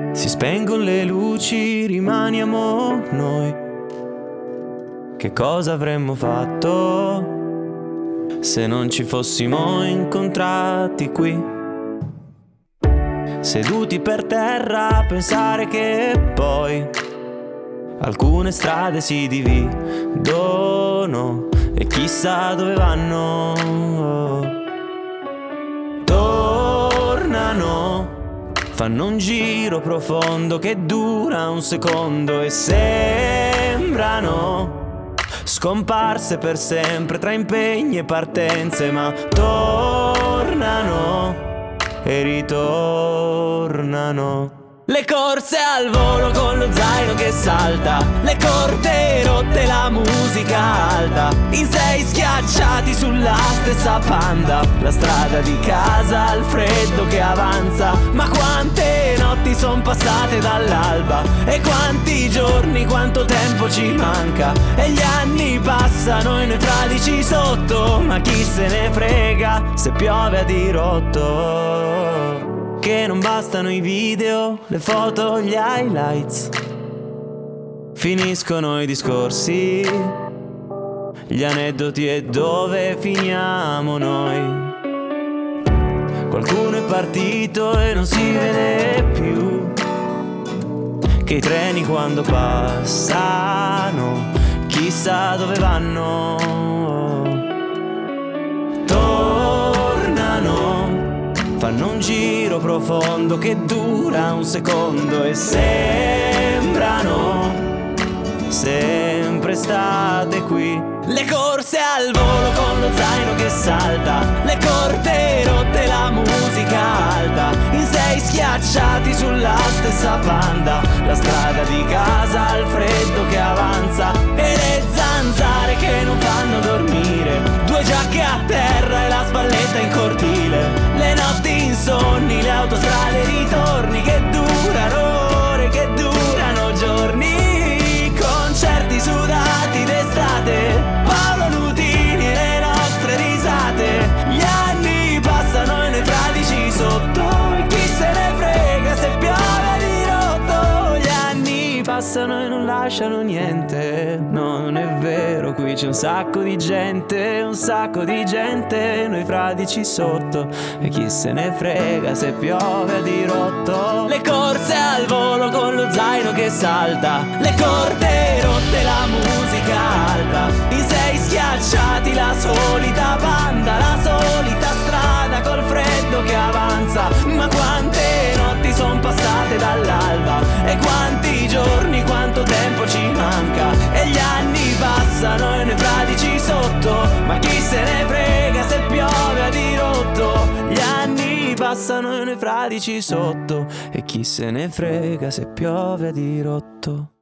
Si spengono le luci, rimaniamo noi. Che cosa avremmo fatto se non ci fossimo incontrati qui? Seduti per terra a pensare che poi alcune strade si dividono e chissà dove vanno. Tornano, fanno un giro profondo che dura un secondo e sembrano scomparse per sempre tra impegni e partenze, ma tornano e ritornano. Le corse al volo con lo zaino che salta, le corte rotte, la musica alta, in sei schiacciati sulla stessa panda, la strada di casa al freddo che avanza. Ma quante notti son passate dall'alba e quanti giorni, quanto tempo ci manca, e gli anni passano e noi fradici sotto, ma chi se ne frega se piove a dirotto. Che non bastano i video, le foto, gli highlights, finiscono i discorsi, gli aneddoti e dove finiamo noi. Qualcuno è partito e non si vede più, che i treni quando passano chissà dove vanno. Fanno un giro profondo che dura un secondo e sembrano sempre state qui. Le corse al volo con lo zaino che salta, le corte rotte, la musica alta, in sei schiacciati sulla stessa panda, la strada di casa al freddo che avanza e le zanzare che non fanno dormire, due giacche a terra e la spalletta in cortile, le notti insonni, le autostrade ritorni che durano ore, che durano giorni, concerti sudati d'estate, Paolo Nutini e le nostre risate. Gli anni passano e noi fradici sotto, e chi se ne frega se piove a dirotto. Gli anni passano e non lasciano niente, no, non è vero, qui c'è un sacco di gente, noi fradici sotto, e chi se ne frega se piove a dirotto. Le corse al volo con lo zaino che salta, le corde rotte, la musica alta, in sei schiacciati la solita banda, la solita strada col freddo che avanza. Ma quante notti son passate dall'alba e quanti giorni, quanto tempo ci manca, e gli anni passano e noi fradici sotto, ma chi se ne frega se piove a dirotto. Gli anni passano e noi fradici sotto, e chi se ne frega se piove a dirotto.